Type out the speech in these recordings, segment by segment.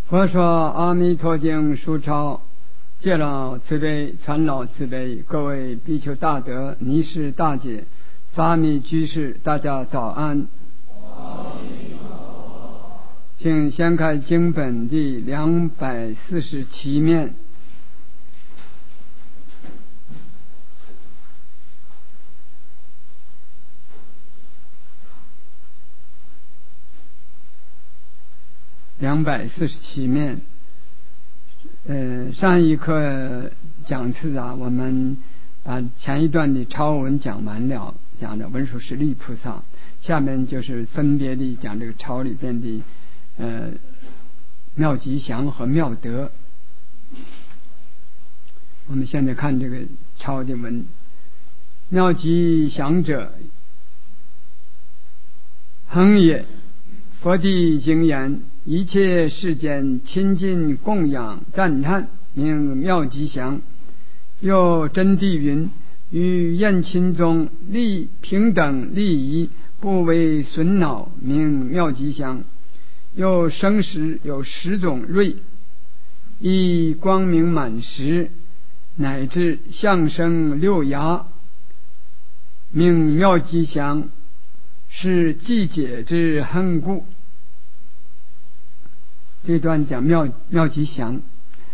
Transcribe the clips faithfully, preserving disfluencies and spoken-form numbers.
佛说阿弥陀经书抄，借老慈悲，传老慈悲。各位比丘大德、尼师大姐、沙弥居士，大家早安。请先看经本第两百四十七面。两百四十七面，呃，上一课讲次啊，我们把前一段的抄文讲完了，讲的文殊师利菩萨，下面就是分别的讲这个抄里边的呃妙吉祥和妙德。我们现在看这个抄的文，妙吉祥者，恒也。佛地经言，一切世间亲近供养赞叹，名妙吉祥。又真谛云：于厌亲中利平等利益，不为损恼，名妙吉祥。又生时有十种瑞，以光明满实，乃至相生六牙，名妙吉祥。是寂解之恨故。这段讲妙妙吉祥，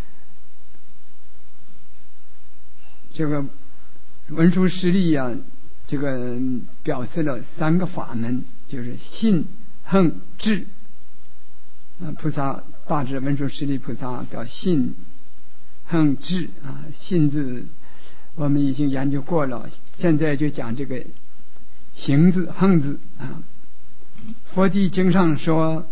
这个文殊师利啊，这个表示了三个法门，就是信、恨、智。啊，菩萨大智文殊师利菩萨表信、恨、智啊。信字我们已经研究过了，现在就讲这个行字、恨字啊。佛地经上说，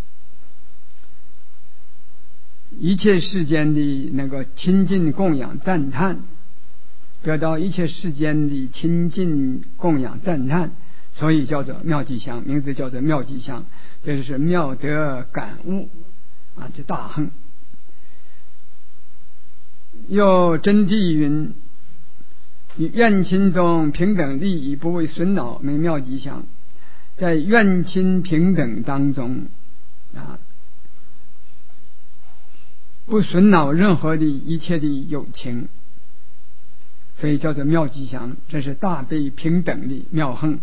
一切世间的那个亲近供养赞叹，得到一切世间的亲近供养赞叹，所以叫做妙吉祥，名字叫做妙吉祥。这就是妙德感悟啊，这大恨。又真谛云：以愿亲中平等利益，不为损恼，名妙吉祥。在愿亲平等当中啊，不损恼任何的一切的友情，所以叫做妙吉祥。这是大悲平等的妙恨。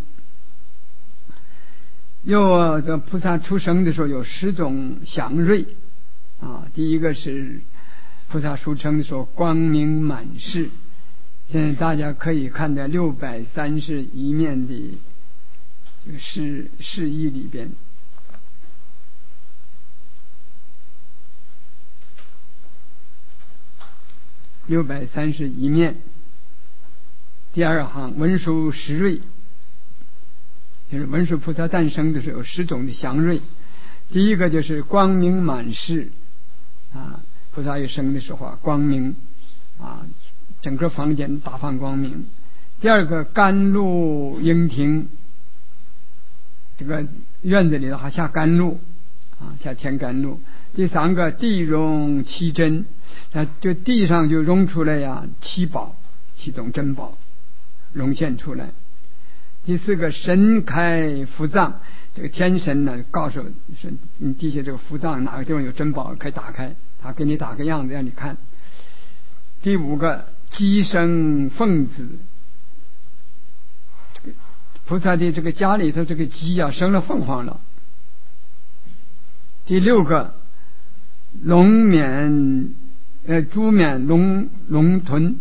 又这菩萨出生的时候有十种祥瑞啊，第一个是菩萨出生的时候光明满室。现在大家可以看在六百三十一面的这个释释义里边，六百三十一面第二行文殊十瑞，就是文殊菩萨诞生的时候有十种的祥瑞。第一个就是光明满室啊，菩萨一生的时候啊，光明啊，整个房间大放光明。第二个甘露盈庭，这个院子里头还下甘露啊，下天甘露。第三个地容七珍，那这地上就融出来呀七宝，七种珍宝融现出来。第四个神开福藏，这个天神呢告诉说你地下这个福藏哪个地方有珍宝可以打开，他给你打个样子让你看。第五个鸡生凤子，菩萨的这个家里头这个鸡啊生了凤凰了。第六个龙冕呃猪冕龙龙豚，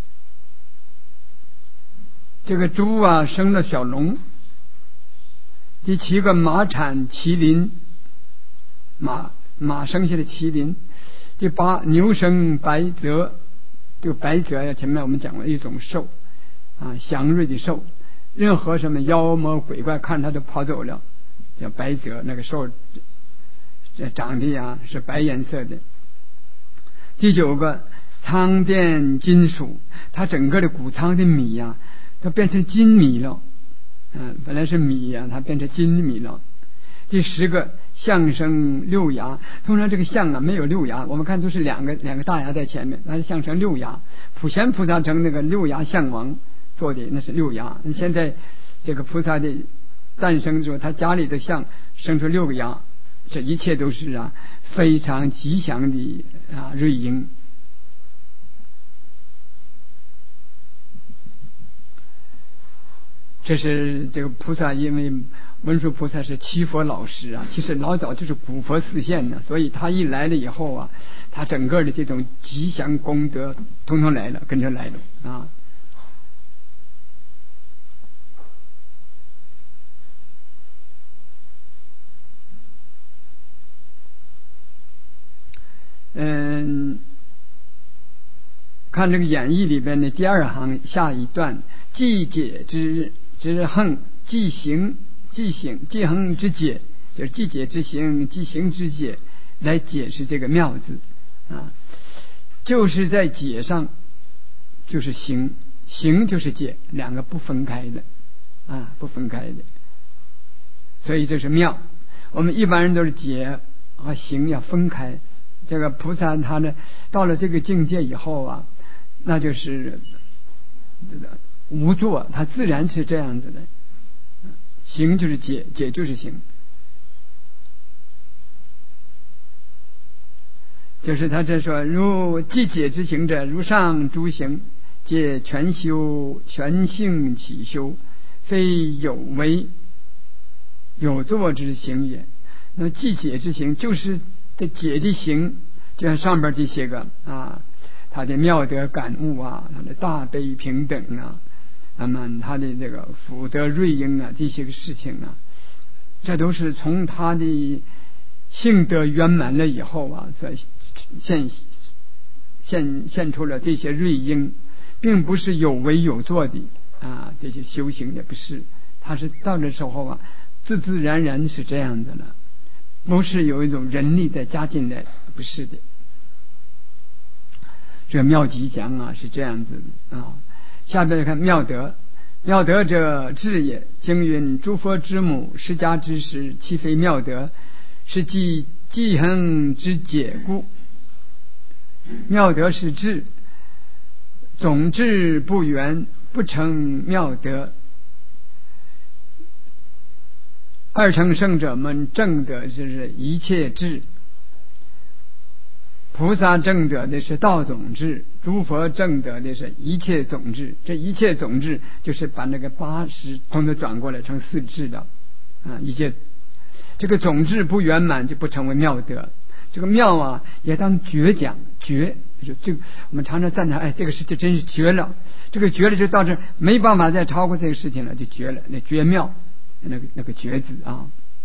这个猪啊生了小龙。第七个马产麒麟，马马生下的麒麟。第八牛生白泽，这个白泽呀前面我们讲了一种兽啊，祥瑞的兽，任何什么妖魔鬼怪看它都跑走了，叫白泽。那个兽长得呀是白颜色的。第九个仓变金属，它整个的谷仓的米呀它变成金米了，嗯，本来是米呀它变成金米了。第十个象生六牙，通常这个象啊没有六牙，我们看都是两个两个大牙在前面，它是象成六牙。普贤菩萨成那个六牙象王做的那是六牙。现在这个菩萨的诞生之后，他家里的象生出六个牙， 这一切都是啊非常吉祥的啊瑞音。这是这个菩萨，因为文殊菩萨是七佛老师啊，其实老早就是古佛示现的，所以他一来了以后啊，他整个的这种吉祥功德统统来了，跟着来了啊。嗯，看这个演义里边的第二行下一段，既解之之横，既行既行既横之解，就是既解之行，既行之解，来解释这个妙字啊，就是在解上就是行，行就是解，两个不分开的啊，不分开的，所以这是妙。我们一般人都是解和行要分开，这个菩萨他呢到了这个境界以后啊，那就是无作，他自然是这样子的。行就是解，解就是行，就是他这说，如既解之行者，如上诸行，皆全修全性起修，非有为有作之行也。那么既解之行，就是这解的行，就像上边这些个啊，他的妙德感悟啊，他的大悲平等啊，那么他的这个福德瑞音啊，这些个事情啊，这都是从他的性德圆满了以后啊，所现现现出了这些瑞音，并不是有为有作的啊，这些修行也不是，他是到这时候啊，自自然然是这样的了，不是有一种人力再加进来，不是的。这妙吉祥啊是这样子啊。下边看妙德，妙德者智也。经云：诸佛之母，释迦之师，其非妙德，是即记恒之解故。妙德是智，总智不圆，不成妙德。二乘圣者们证的就是一切智，菩萨证得的是道总智，诸佛证得的是一切总智。这一切总智就是把那个八十通通转过来成四智的啊，一切这个总智不圆满就不成为妙德。这个妙啊也当绝讲，绝就是这个我们常常赞叹，哎，这个事情真是绝了，这个绝了就到这没办法再超过这个事情了，就绝了，那绝妙那个那个绝字啊。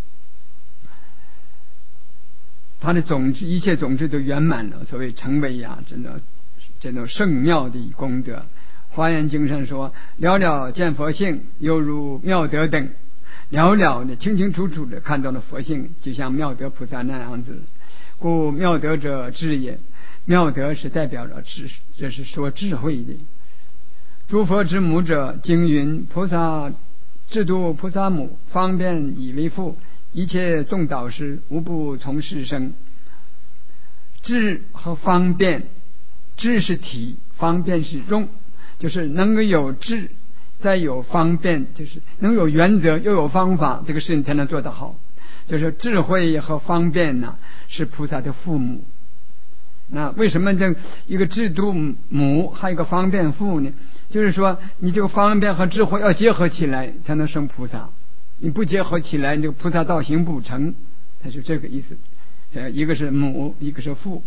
他的总之一切总之都圆满了，所谓成为呀、啊，真的这种圣妙的功德。华严经上说：了了见佛性，犹如妙德等。了了的清清楚楚的看到了佛性，就像妙德菩萨那样子。故妙德者智也，妙德是代表了智，这是说智慧的。诸佛之母者，经云：菩萨智度菩萨母，方便以为父。一切众导师无不从事生。智和方便，智是体，方便是用，就是能够有智再有方便，就是能有原则又有方法，这个事情才能做得好。就是智慧和方便呢、啊，是菩萨的父母。那为什么这一个智度母还有一个方便父呢？就是说你这个方便和智慧要结合起来才能生菩萨，你不结合起来，这个菩萨道行不成，它是这个意思。呃，一个是母，一个是父。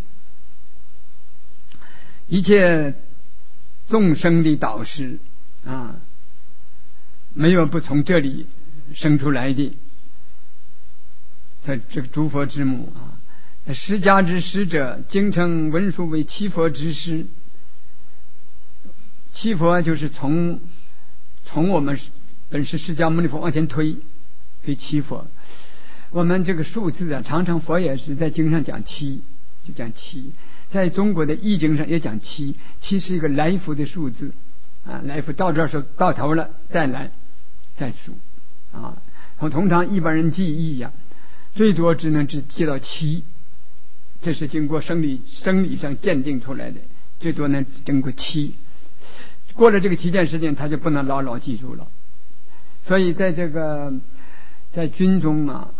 一切众生的导师啊，没有不从这里生出来的。这这个诸佛之母啊，释迦之师者，经称文殊为七佛之师。七佛就是从从我们本师释迦牟尼佛往前推，推七佛。我们这个数字啊，常常佛也是在经上讲七，就讲七。在中国的易经上也讲七，七是一个来福的数字啊，来福到这儿时候到头了再来再数啊。通常一般人记忆呀、啊，最多只能只记到七，这是经过生理生理上鉴定出来的，最多能经过七。过了这个七件事情，他就不能牢牢记住了。所以在这个在军中啊，他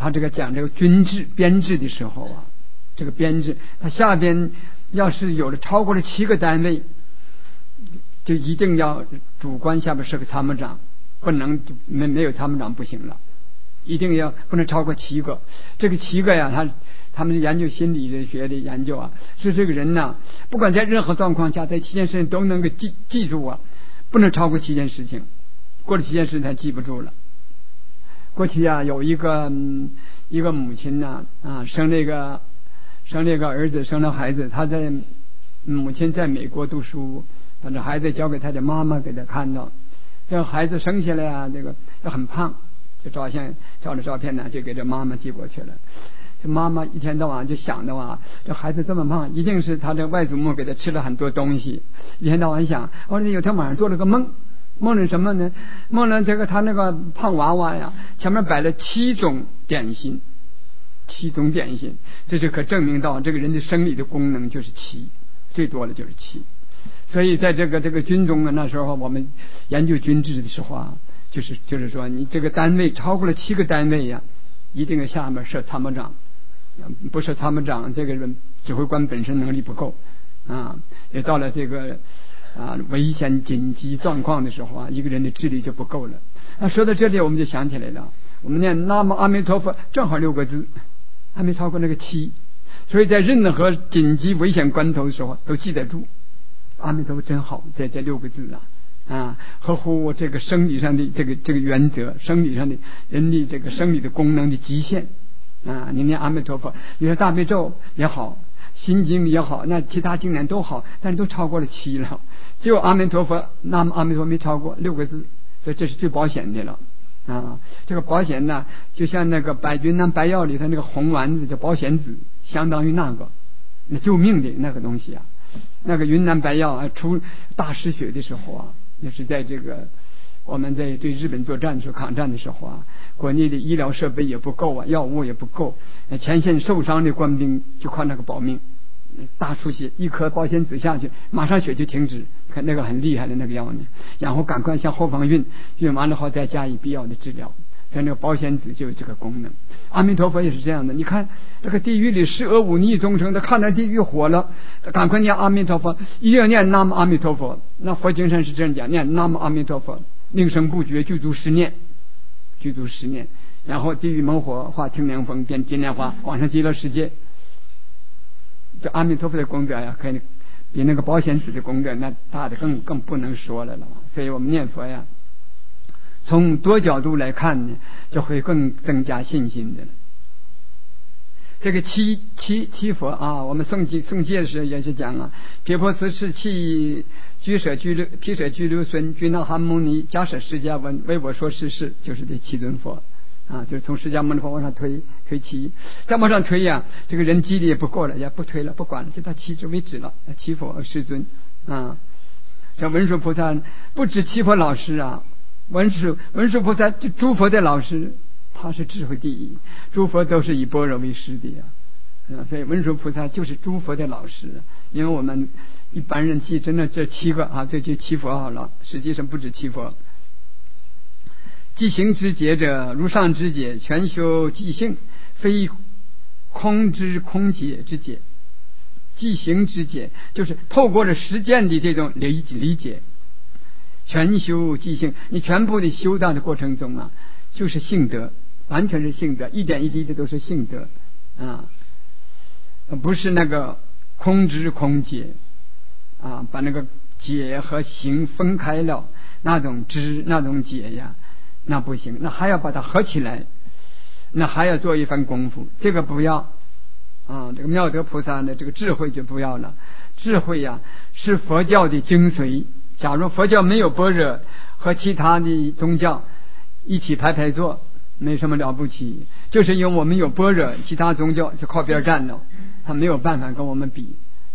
他这个讲这个军制编制的时候啊，这个编制他下边要是有了超过了七个单位，就一定要主官下边是个参谋长，不能没没有参谋长不行了，一定要不能超过七个。这个七个呀，他他们研究心理学的研究啊，是这个人呢，不管在任何状况下，在七件事情都能够记记住啊，不能超过七件事情，过了七件事他记不住了。过去啊，有一个、嗯、一个母亲呢啊，生这个生这个儿子，生了孩子，他在母亲在美国读书，把这孩子交给他的妈妈给他看到，这个孩子生下来啊，这个很胖，就照相照了照片呢，就给这妈妈寄过去了。这妈妈一天到晚就想的话，这孩子这么胖，一定是他的外祖母给他吃了很多东西。一天到晚想，我说有天晚上做了个梦，梦了什么呢？梦了这个他那个胖娃娃呀，前面摆了七种点心，七种点心，这就可证明到这个人的生理的功能就是七，最多的就是七。所以在这个这个军中啊，那时候我们研究军制的时候啊，就是就是说，你这个单位超过了七个单位呀，一定要下面设参谋长，不设参谋长，这个人指挥官本身能力不够啊，也到了这个啊危险紧急状况的时候啊，一个人的智力就不够了。那说到这里，我们就想起来了，我们念南无阿弥陀佛，正好六个字，还没超过那个七，所以在任何紧急危险关头的时候都记得住。阿弥陀佛真好，在这六个字啊啊，合乎这个生理上的这个这个原则，生理上的人的这个生理的功能的极限啊。你念阿弥陀佛，你说大悲咒也好，心经也好，那其他经典都好，但是都超过了七了，只有阿弥陀佛南无阿弥陀佛没超过六个字，所以这是最保险的了啊。这个保险呢，就像那个百云南白药里头那个红丸子叫保险子，相当于那个那救命的那个东西啊。那个云南白药啊，出大失血的时候啊，也是在这个我们在对日本作战的时候抗战的时候啊，国内的医疗设备也不够啊，药物也不够，前线受伤的官兵就靠那个保命，大出血一颗保险子下去，马上血就停止，看那个很厉害的那个药呢，然后赶快向后方运，运完了后再加以必要的治疗，所以那个保险子就有这个功能。阿弥陀佛也是这样的，你看这个地狱里施恶忤逆众生，他看到地狱火了，赶快念阿弥陀佛，一定要念南无阿弥陀佛。那佛经上是这样讲，念南无阿弥陀佛，令声不绝，具足十念，具足十念，然后地狱猛火化清凉风，变金莲花，往上极乐世界。这阿弥陀佛的功德呀，可以比那个保险子的功德那大的更更不能说了了。所以我们念佛呀，从多角度来看呢，就会更增加信心的。这个七七七佛啊，我们诵经诵戒的时候也是讲啊，毗婆尸是气居舍居留毗舍居留孙居那含牟尼迦舍释迦文为我说世事，就是这七尊佛啊，就是从释迦牟尼佛往上推推七，再往上推呀、啊，这个人机力也不够了，也不推了，不管了，就到七之为止了。七佛世尊啊，像文殊菩萨不止七佛老师啊，文殊文殊菩萨就诸佛的老师，他是智慧第一，诸佛都是以般若为师的呀、啊，所以文殊菩萨就是诸佛的老师。因为我们一般人记真的这七个啊，这就七佛好了，实际上不止七佛。即行之解者，如上之解，全修即性，非空之空解之解。即行之解，就是透过了实践的这种理理解，全修即性，你全部的修道的过程中啊，就是性德，完全是性德，一点一滴的都是性德啊，不是那个空知空解啊，把那个解和行分开了，那种知那种解呀，那不行，那还要把它合起来，那还要做一番功夫，这个不要啊。这个妙德菩萨的这个智慧就不要了，智慧呀是佛教的精髓。假如佛教没有般若，和其他的宗教一起排排坐，没什么了不起，就是因为我们有般若，其他宗教就靠边站了，他没有办法跟我们比。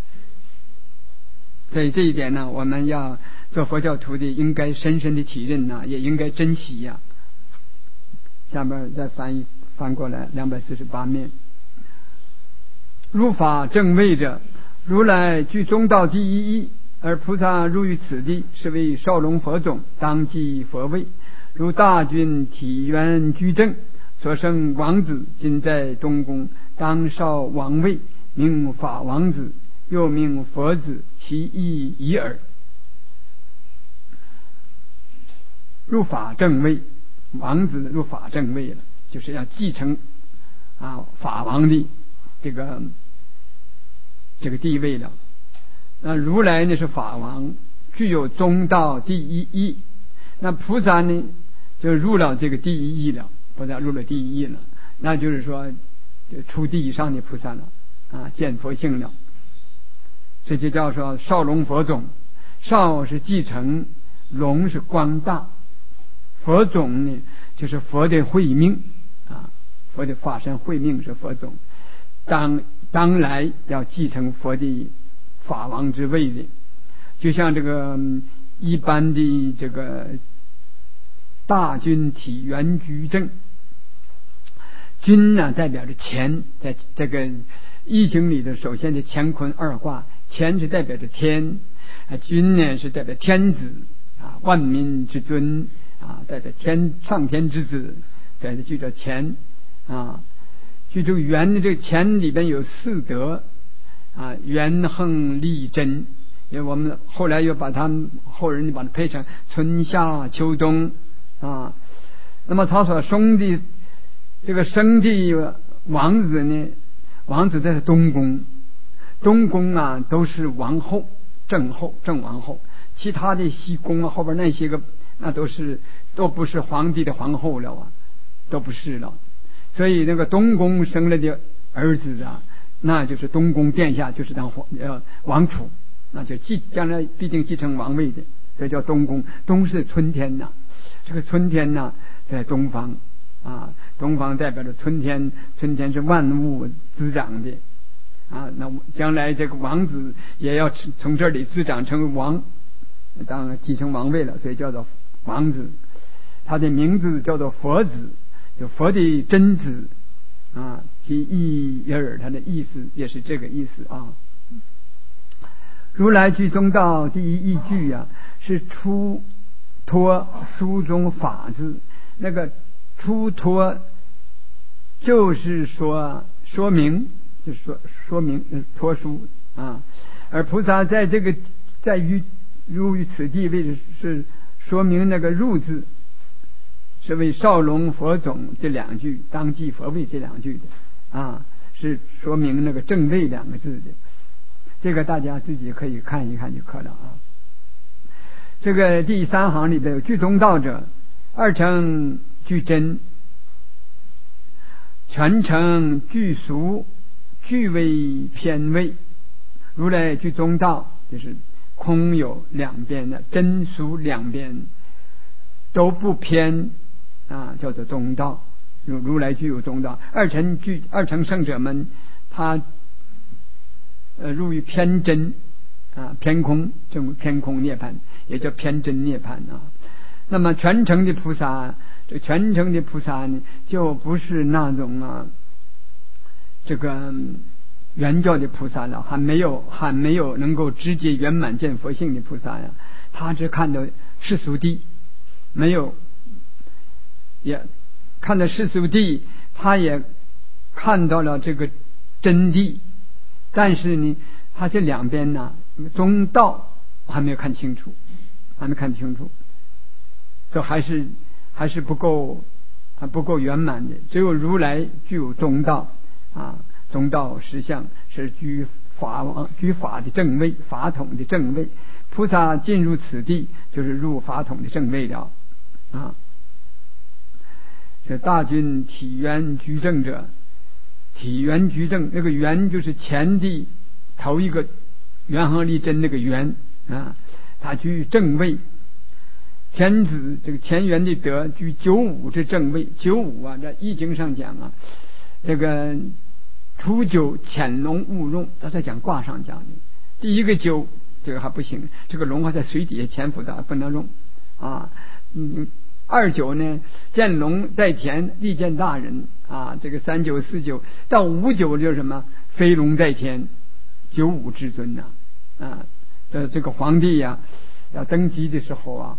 所以这一点呢，我们要做佛教徒的应该深深的体认呢，也应该珍惜呀、啊。下面再翻译翻过来两百四十八面。如法正位者，如来具中道第一义，而菩萨入于此地，是为少龙佛种，当即佛位。如大军体缘居正， 所生王子，今在东宫，当少王位，名法王子，又名佛子，其意已耳。入法正位，王子入法正位了，就是要继承啊法王的这个这个地位了。那如来呢是法王，具有中道第一义。那菩萨呢就入了这个第一义了，菩萨入了第一义了，那就是说初地以上的菩萨了啊，见佛性了。这就叫说少龙佛种，少是继承，龙是光大，佛种呢就是佛的慧命啊，佛的化身慧命是佛种，当当来要继承佛的法王之位的。就像这个一般的这个大军体圆居正，军呢代表着乾，在这个易经里的首先的乾坤二卦，乾是代表着天，君呢是代表天子啊，万民之尊啊，代表天上天之子，在这就叫乾啊。就这个元的这个乾里边有四德啊，元亨利贞，因为我们后来又把它后人把它配成春夏秋冬啊。那么他所生的这个生的王子呢，王子在东宫，东宫啊都是王后正后正王后，其他的西宫啊后边那些个那都是都不是皇帝的皇后了啊，都不是了。所以那个东宫生了的儿子啊，那就是东宫殿下，就是当皇呃王储，那就继将来必定继承王位的，这叫东宫。东是春天呐，这个春天呐在东方啊，东方代表着春天，春天是万物滋长的啊。那将来这个王子也要从这里滋长成为王，当然继承王位了，所以叫做王子。他的名字叫做佛子，就佛的真子啊，其意耳，他的意思也是这个意思啊。如来居中道第一义句啊，是出脱书中法字。那个出脱就是说说明，就是说说明脱书啊。而菩萨在这个在于入于此地位置，是说明那个入字是为少龙佛种这两句，当继佛位这两句的啊，是说明那个正位两个字的。这个大家自己可以看一看就可了啊。这个第三行里边有具中道者，二乘具真，全乘具俗，具为偏位。如来具中道，就是空有两边的，真俗两边都不偏啊，叫做中道。如如来具有中道。二乘具二乘圣者们，他呃入于偏真啊，偏空，正偏空涅槃，也叫偏真涅槃啊。那么全乘的菩萨，这全乘的菩萨呢，就不是那种啊，这个圆教的菩萨了，还没有还没有能够直接圆满见佛性的菩萨呀。他只看到世俗谛，没有也看到世俗谛，他也看到了这个真谛，但是呢，他这两边呢，中道还没有看清楚，还没看清楚，这还是还是不够，还不够圆满的。只有如来具有中道啊，中道实相是居法王，居法的正位，法统的正位。菩萨进入此地，就是入法统的正位了啊。这大军体圆居正者，体圆居正，那个圆就是前地头一个元亨利贞那个圆啊，他居正位。天子这个乾元的德居九五之正位。九五啊，在易经上讲啊，这个初九潜龙勿用，他在讲卦上讲的。第一个九这个还不行，这个龙还在水底下潜伏的，不能用啊。嗯，二九呢，见龙在田，利见大人啊。这个三九四九到五九就是什么？飞龙在天，九五至尊呐啊。呃，这个皇帝呀、啊、要登基的时候啊，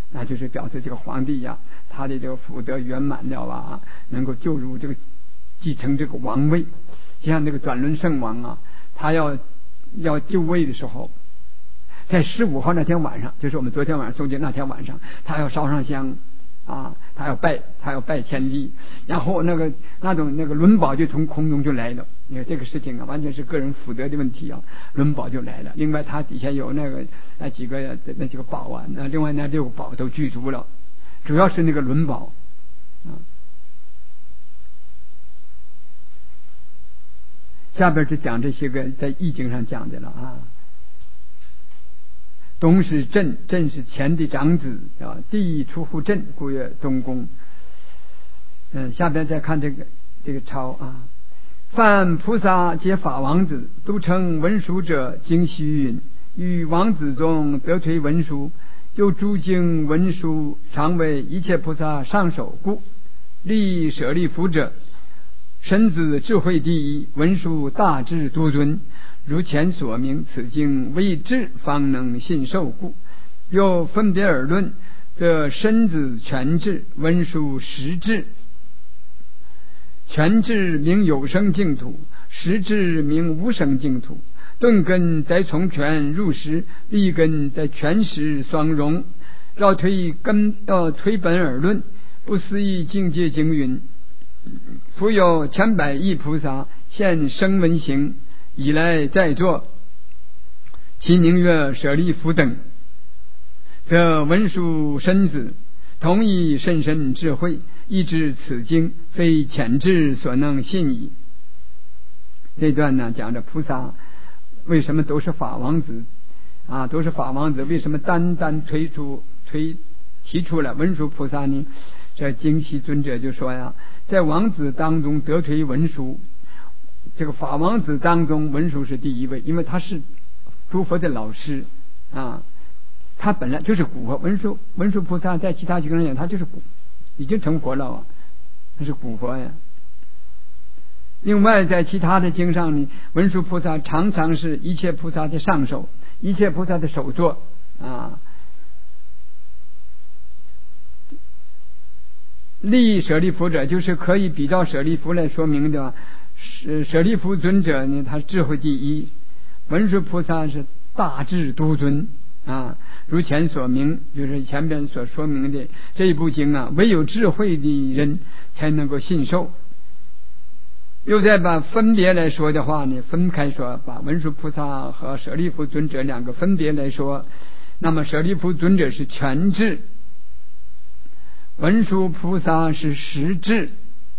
那就是表示这个皇帝呀，他的这个福德圆满了啊，能够就入这个继承这个王位。就像那个转轮圣王啊，他要要就位的时候，在十五号那天晚上，就是我们昨天晚上诵经那天晚上，他要烧上香啊，他要拜，他要拜天地，然后那个那种那个轮宝就从空中就来了。你看这个事情啊，完全是个人福德的问题啊，轮宝就来了。另外，他底下有那个那几个那几个宝啊，那另外那六个宝都具足了，主要是那个轮宝啊。下边就讲这些个在易经上讲的了啊。东是震，震是乾的长子啊，地出乎震，故曰东宫。嗯，下边再看这个这个抄啊。凡菩萨皆法王子，都称文殊者，经须云：于王子中得推文殊，有诸经文殊，常为一切菩萨上首故。立舍利弗者，身子智慧第一，文殊大智多尊。如前所明，此经为智方能信受故。又分别而论，则身子全智，文殊实智。全智名有生净土，实智名无生净土。顿根在从权入实，立根在权实双融。要推根要推本而论，不思议境界经云：复有千百亿菩萨现声闻行，以来在座，其名曰舍利弗等，则文殊身子同以甚深智慧，亦知此经非浅智所能信矣。这段呢讲着菩萨为什么都是法王子啊，都是法王子，为什么单单推出推提出了文殊菩萨呢？这经系尊者就说呀，在王子当中得推文殊，这个法王子当中文殊是第一位，因为他是诸佛的老师啊，他本来就是古佛。文殊文殊菩萨在其他经上讲，他就是古，已经成佛了啊，他是古佛呀。另外在其他的经上呢，文殊菩萨常常是一切菩萨的上首，一切菩萨的首座啊。立舍利弗者，就是可以比照舍利弗来说明的。舍利弗尊者呢，他智慧第一，文殊菩萨是大智多尊啊。如前所明，就是前边所说明的这一部经啊，唯有智慧的人才能够信受。又再把分别来说的话呢，分开说，把文殊菩萨和舍利弗尊者两个分别来说，那么舍利弗尊者是全智，文殊菩萨是实智。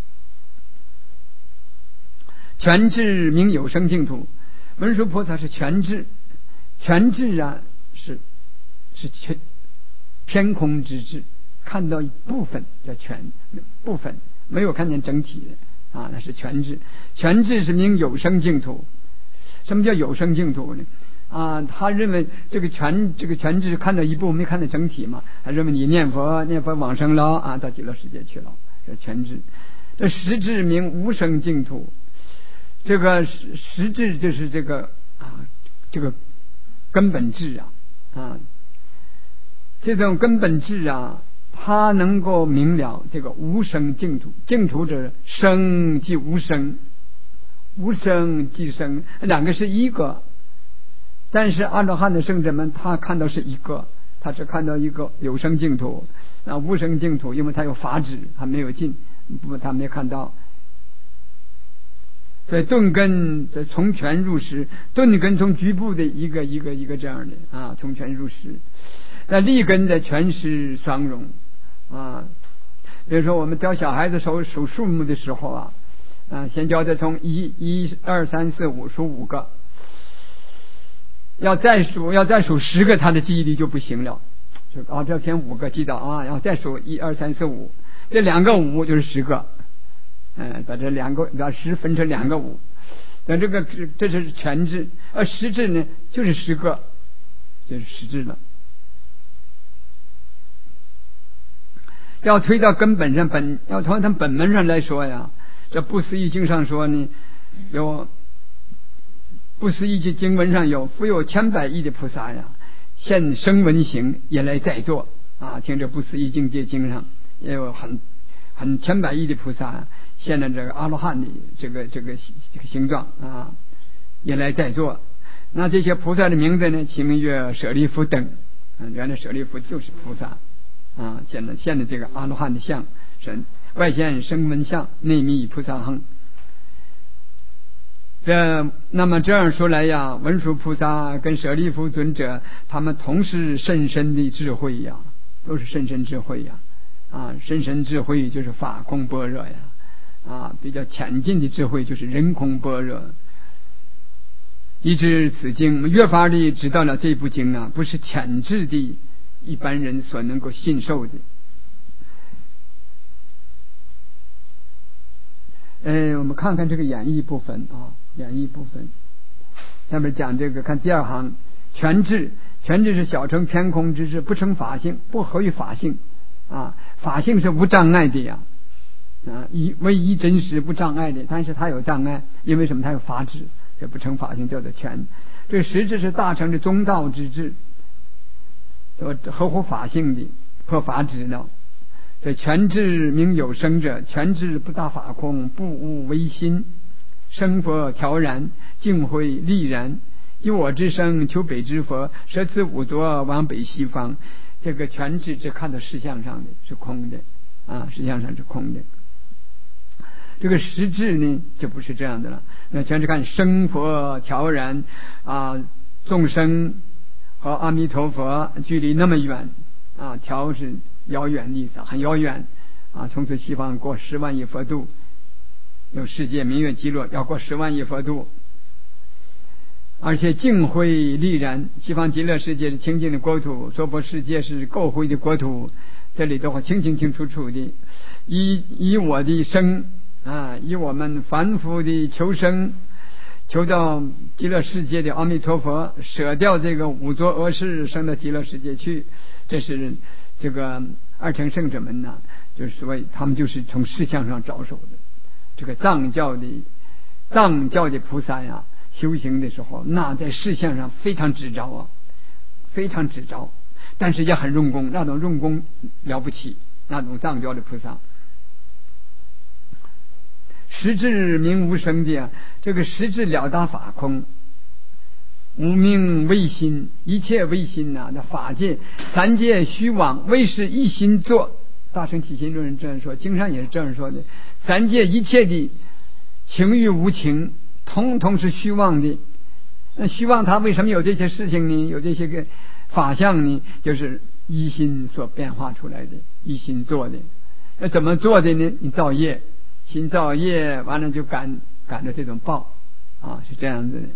全智名有生净土，文殊菩萨是全智，全智啊是是全偏空之智，看到一部分叫全部分，没有看见整体的啊，那是全智。全智是名有生净土。什么叫有生净土呢？啊，他认为这个全这个全智看到一部分，没看到整体嘛，他认为你念佛念佛往生了啊，到极乐世界去了，这全智。这实智名无生净土。这个实实质就是这个啊，这个根本智啊啊，这种根本智啊，它能够明了这个无生净土。净土者，生即无生，无生即生，两个是一个。但是阿罗汉的圣者们，他看到是一个，他只看到一个有生净土啊，无生净土，因为他有法指，他没有进，不，他没看到。在顿根在从权入实，顿根从局部的一个一个一个这样的啊，从权入实。那立根在全实双融啊。比如说我们教小孩子手数数目的时候啊，啊，先教他从一一二三四五数五个，要再数要再数十个，他的记忆力就不行了。就啊，这先五个记到啊，然后再数一二三四五，这两个五就是十个。嗯，把这两个把十分成两个五，那这个这是全智，而实智呢就是十个，就是实智了。要推到根本上，本要从它本门上来说呀，这不思议经上说呢，有不思议经文上有复有千百亿的菩萨呀，现声闻行也来在座啊，听着不思议境界经上也有很很千百亿的菩萨现在这个阿罗汉的这个这个这个形状啊，也来在座。那这些菩萨的名字呢，其名曰舍利弗等。嗯，原来舍利弗就是菩萨啊，现在现在这个阿罗汉的像是外现声闻相，内密菩萨行。这那么这样说来呀，文殊菩萨跟舍利弗尊者，他们同是甚深的智慧呀，都是甚深智慧呀。啊，甚深智慧就是法空般若呀，啊，比较浅近的智慧就是人空般若。以至此经越发的知道了这部经啊，不是浅智的一般人所能够信受的。呃，我们看看这个演绎部分啊，演绎部分下面讲这个，看第二行，全智，全智是小乘偏空之智，不成法性，不合于法性啊，法性是无障碍的呀，啊，一唯一真实不障碍的，但是它有障碍，因为什么？它有法智，这不成法性叫做全。这实质是大乘的中道之智，合乎法性的破法智了。这全智名有生者，全智不大法空，不无唯心，生佛调然，净慧利然，以我之生求北之佛，舍此五浊往北西方。这个全智只看到实相上的是空的啊，实相上是空的。这个实质呢就不是这样的了。那全是看生佛调然啊，众生和阿弥陀佛距离那么远啊，调是遥远的意思，很遥远啊。从此西方过十万亿佛度，有世界明月极乐要过十万亿佛度，而且净慧利然。西方极乐世界是清净的国土，娑婆世界是垢秽的国土，这里都会清清清楚楚的。以以我的生啊，以我们凡夫的求生，求到极乐世界的阿弥陀佛，舍掉这个五浊恶世，升到极乐世界去。这是这个二乘圣者们呢，就是所谓他们就是从事相上着手的。这个藏教的藏教的菩萨呀，修行的时候，那在事相上非常执着啊，非常执着，但是也很用功，那种用功了不起，那种藏教的菩萨。实质名无生的，这个实质了达法空，无名唯心，一切唯心呐、啊。那法界三界虚妄，唯是一心作。大乘起心论这样说，经上也是这样说的。三界一切的情欲无情，统统是虚妄的。那虚妄它为什么有这些事情呢？有这些个法相呢？就是一心所变化出来的，一心做的。那怎么做的呢？你造业。心造业完了就感感着这种报啊，是这样子的。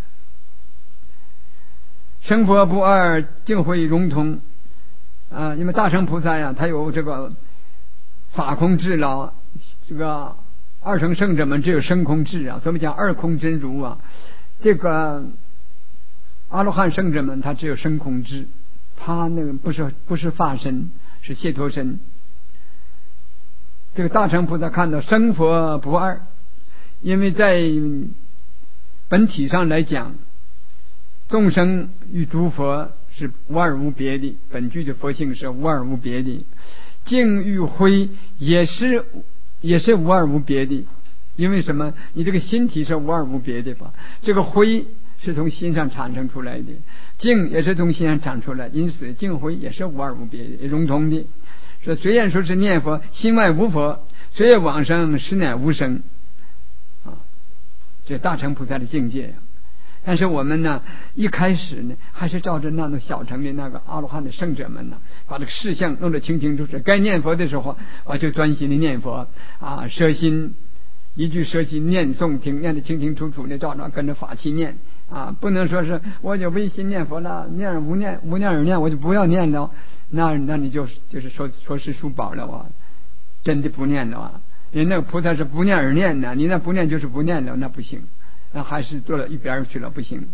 生佛不二，净慧融通啊，因为大乘菩萨呀，他有这个法空智了，这个二乘圣者们只有生空智啊，所以讲二空真如啊。这个阿罗汉圣者们他只有生空智，他那个不是不是法身，是解脱身。这个大乘菩萨看到生佛不二，因为在本体上来讲，众生与诸佛是无二无别的，本具的佛性是无二无别的，净与灰也是也是无二无别的。因为什么？你这个心体是无二无别的吧？这个灰是从心上产生出来的，净也是从心上产出来，因此净灰也是无二无别的，融通的。说虽然说是念佛，心外无佛，虽然往生，实乃无生啊，这大乘菩萨的境界呀、啊。但是我们呢，一开始呢，还是照着那种小乘的那个阿罗汉的圣者们呢，把这个事项弄得清清楚楚。该念佛的时候，我就专心的念佛啊，舍心一句舍心念诵听，念得清清楚楚的，照着跟着法器念啊，不能说是我就唯心念佛了，念无念无念而念，我就不要念了。那那你就就是说说是书宝了啊，真的不念了啊！你那个菩萨是不念而念的，你那不念就是不念了，那不行，那还是做到一边去了，不行。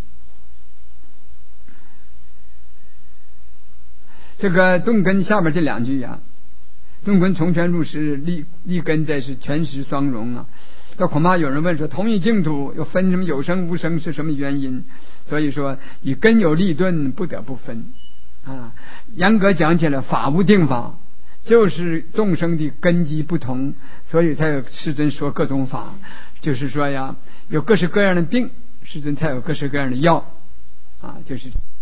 这个动根下边这两句啊，动根从权入实，立立根在是全实双融啊。这恐怕有人问说，同一净土又分什么有生无生是什么原因？所以说以根有立顿，不得不分。 啊。严格讲起来，法无定法，就是众生的根基不同，所以才有世尊说各种法。就是说呀，有各式各样的病，世尊才有各式各样的药啊，就是。